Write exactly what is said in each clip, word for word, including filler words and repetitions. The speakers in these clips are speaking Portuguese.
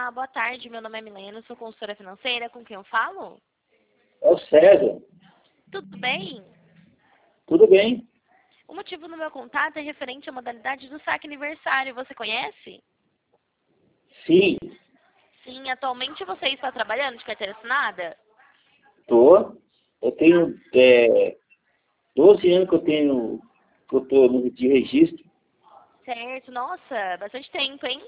Olá, boa tarde. Meu nome é Milena, sou consultora financeira. Com quem eu falo? É o César. Tudo bem? Tudo bem? O motivo do meu contato é referente à modalidade do saque aniversário. Você conhece? Sim, Sim, atualmente você está trabalhando de carteira assinada? tô. Eu tenho é, doze anos que eu tenho que eu tô no de registro. Certo, nossa, bastante tempo, hein?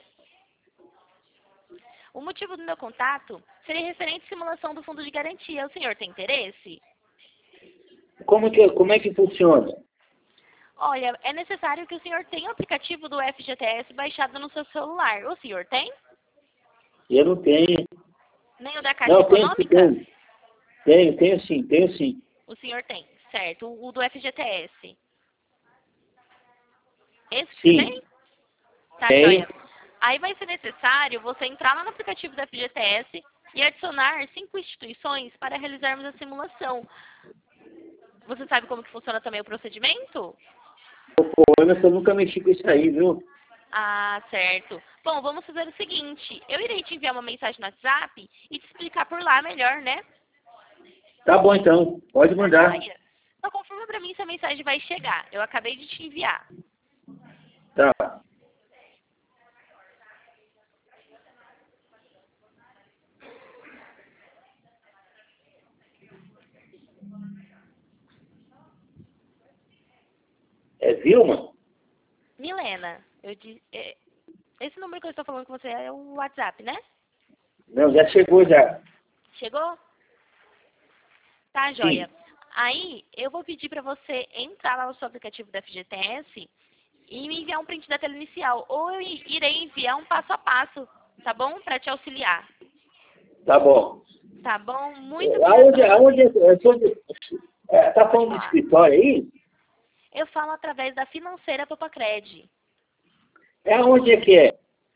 O motivo do meu contato seria referente à simulação do fundo de garantia. O senhor tem interesse? Como que, como é que funciona? Olha, é necessário que o senhor tenha o aplicativo do F G T S baixado no seu celular. O senhor tem? Eu não tenho. Nem o da Caixa Não, tenho, sim, Econômica? tenho. Tenho, tenho sim, tenho sim. O senhor tem, certo. O do F G T S. Esse que você Sim, tem? Tá, tenho. joia. Aí vai ser necessário você entrar lá no aplicativo do F G T S e adicionar cinco instituições para realizarmos a simulação. Você sabe como que funciona também o procedimento? Pô, Anderson, eu nunca mexi com isso aí, viu? Ah, certo. Bom, vamos fazer o seguinte. Eu irei te enviar uma mensagem no WhatsApp e te explicar por lá melhor, né? Tá bom então, pode Tá, mandar. joia. Só confirma pra mim se a mensagem vai chegar. Eu acabei de te enviar. Tá. É Vilma? Milena, eu di- é, esse número que eu estou falando com você é o WhatsApp, né? Não, já chegou já. Chegou? Tá, joia. Sim. Aí, eu vou pedir para você entrar lá no seu aplicativo da F G T S e me enviar um print da tela inicial. Ou eu i- irei enviar um passo a passo, tá bom? Para te auxiliar. Tá bom. Tá bom? Muito É, obrigada Aonde, pela sua aonde, atenção. é, sou de- é, tá Pode falando de falar. escritório aí? Eu falo através da financeira Papacred. É onde é que é?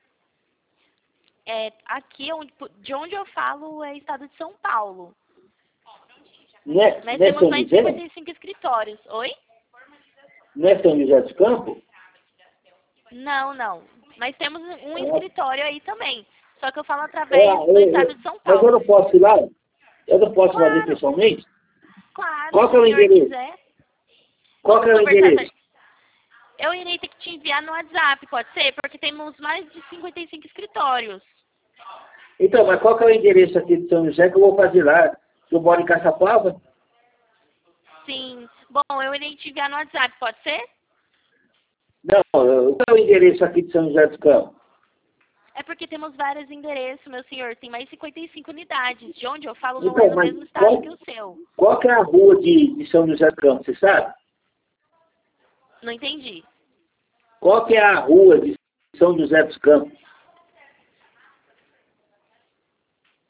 É, aqui, onde- de onde eu falo, é estado de São Paulo. Não é, Nós não é temos São mais de José? cinquenta e cinco escritórios. Oi? Não é São José dos Campos? Não, não. Mas temos um É, escritório aí também. Só que eu falo é, através do eu- estado eu- de São mas eu Paulo. não posso ir lá? Eu não posso fazer Claro, pessoalmente? claro, Qual se que o é o senhor endereço? quiser. Qual que Vamos é o conversar. endereço? essa- Eu irei ter que te enviar no WhatsApp, pode ser? Porque temos mais de cinquenta e cinco escritórios. Então, mas qual que é o endereço aqui de São José que eu vou fazer lá? Que eu moro em Caçapava? Sim. Bom, eu irei te enviar no WhatsApp, pode ser? Não, eu- qual é o endereço aqui de São José dos Campos? É porque temos vários endereços, meu senhor. Tem mais cinquenta e cinco unidades. De onde eu falo não é Então, no mas mesmo estado qual, que o seu. qual que é a rua de, de São José dos Campos, você sabe? Não entendi. Qual que é a rua de São José dos Campos?